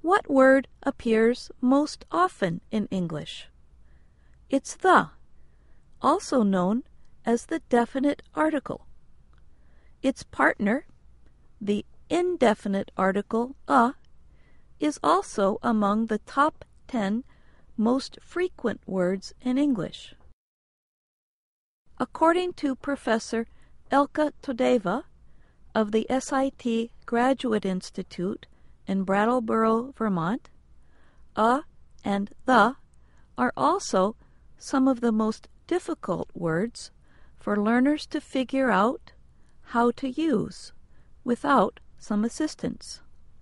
What word appears most often in English? It's the, also known as the definite article. Its partner, the indefinite article a, is also among the top 10 most frequent words in English. According to Professor Elke Todeva of the SIT Graduate Institute in Brattleboro, Vermont, a and the are also some of the most difficult words for learners to figure out how to use without some assistance.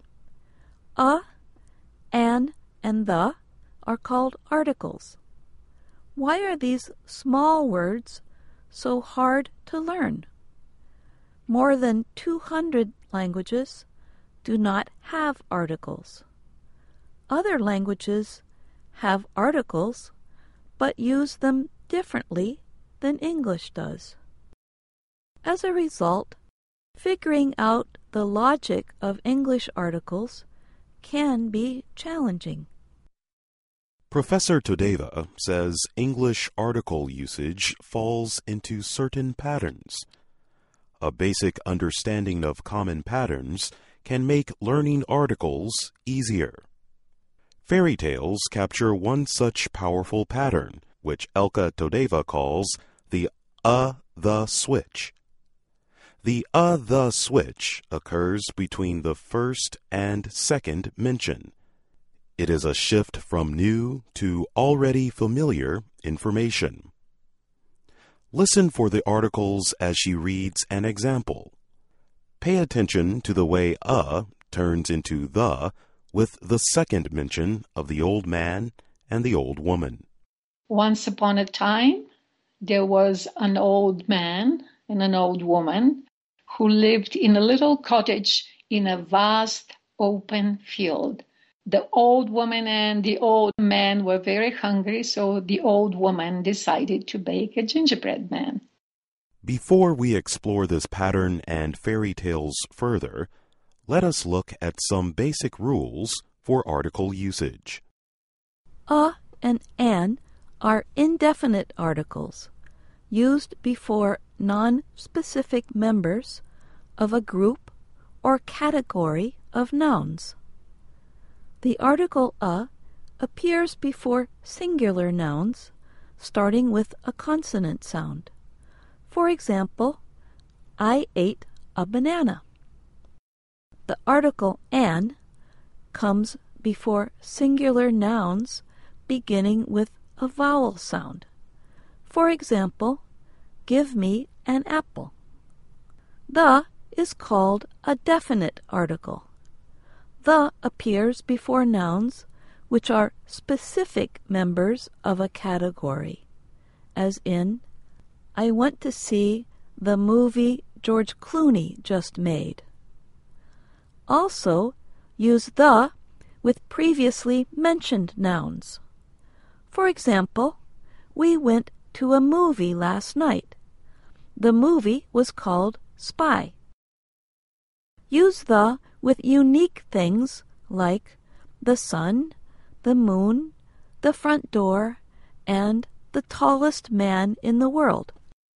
A, an, and the are called articles. Why are these small words so hard to learn? More than 200 languages do not have articles. Other languages have articles, but use them differently than English does. As a result, figuring out the logic of English articles can be challenging. Professor Todeva says English article usage falls into certain patterns. A basic understanding of common patterns can make learning articles easier. Fairy tales capture one such powerful pattern, which Elke Todeva calls the the switch. The the switch occurs between the first and second mention. It is a shift from new to already familiar information. Listen for the articles as she reads an example. Pay attention to the way turns into the with the second mention of the old man and the old woman. Once upon a time, there was an old man and an old woman who lived in a little cottage in a vast open field. The old woman and the old man were very hungry, so the old woman decided to bake a gingerbread man. Before we explore this pattern and fairy tales further, let us look at some basic rules for article usage. A and an are indefinite articles used before non-specific members of a group or category of nouns. The article a appears before singular nouns, starting with a consonant sound. For example, I ate a banana. The article an comes before singular nouns beginning with a vowel sound. For example, give me an apple. The is called a definite article. The appears before nouns which are specific members of a category, as in, I went to see the movie George Clooney just made. Also, use the with previously mentioned nouns. For example, we went to a movie last night. The movie was called Spy. Use the with unique things like the sun, the moon, the front door, and the tallest man in the world.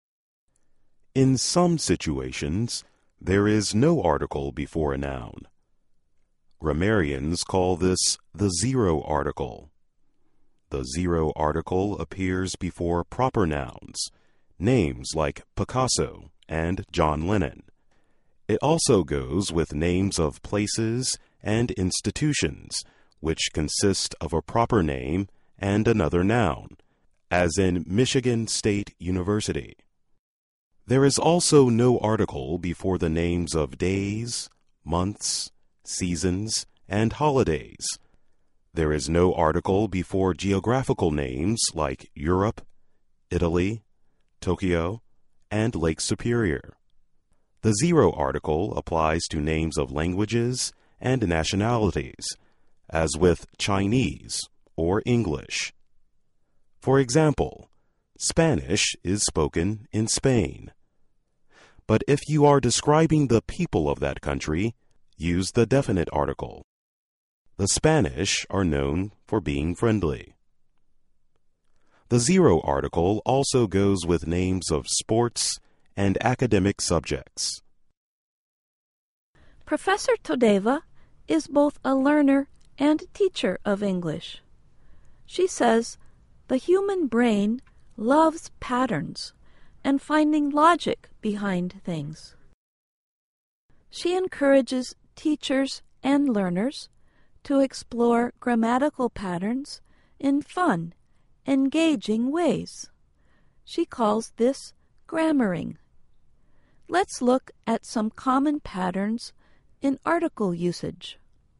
In some situations, there is no article before a noun. Grammarians call this the zero article. The zero article appears before proper nouns, names like Picasso and John Lennon. It also goes with names of places and institutions, which consist of a proper name and another noun, as in Michigan State University. There is also no article before the names of days, months, seasons, and holidays. There is no article before geographical names like Europe, Italy, Tokyo, and Lake Superior. The zero article applies to names of languages and nationalities, as with Chinese or English. For example, Spanish is spoken in Spain. But if you are describing the people of that country, use the definite article. The Spanish are known for being friendly. The zero article also goes with names of sports and academic subjects. Professor Todeva is both a learner and teacher of English. She says the human brain loves patterns and finding logic behind things. She encourages teachers and learners to explore grammatical patterns in fun, engaging ways. She calls this grammaring. Let's look at some common patterns in article usage.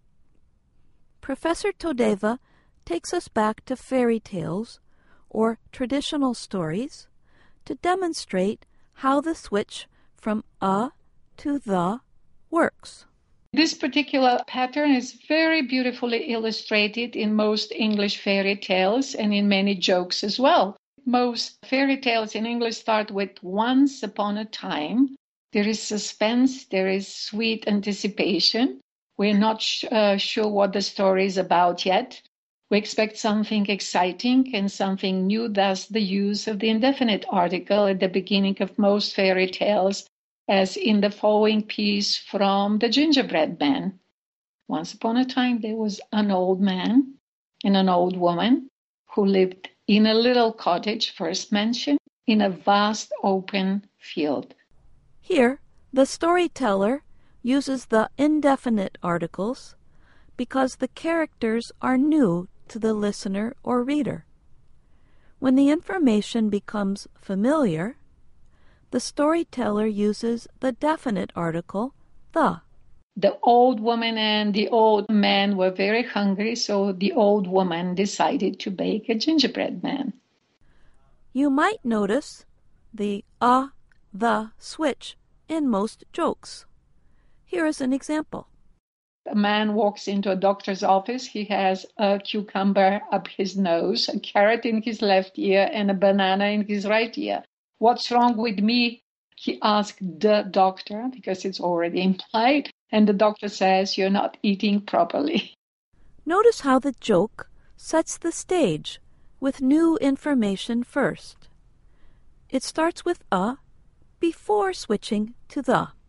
Professor Todeva takes us back to fairy tales or traditional stories to demonstrate how the switch from a to the works. This particular pattern is very beautifully illustrated in most English fairy tales and in many jokes as well. Most fairy tales in English start with once upon a time. There is suspense, there is sweet anticipation. We're not sure what the story is about yet. We expect something exciting and something new, thus the use of the indefinite article at the beginning of most fairy tales, as in the following piece from The Gingerbread Man. Once upon a time there was an old man and an old woman who lived in a little cottage, first mentioned, in a vast open field. Here, the storyteller uses the indefinite articles because the characters are new to the listener or reader. When the information becomes familiar, the storyteller uses the definite article, the. The old woman and the old man were very hungry, so the old woman decided to bake a gingerbread man. You might notice the the switch in most jokes. Here is an example. A man walks into a doctor's office. He has a cucumber up his nose, a carrot in his left ear, and a banana in his right ear. What's wrong with me? He asked the doctor, because it's already implied. And the doctor says, you're not eating properly. Notice how the joke sets the stage with new information first. It starts with a before switching to the.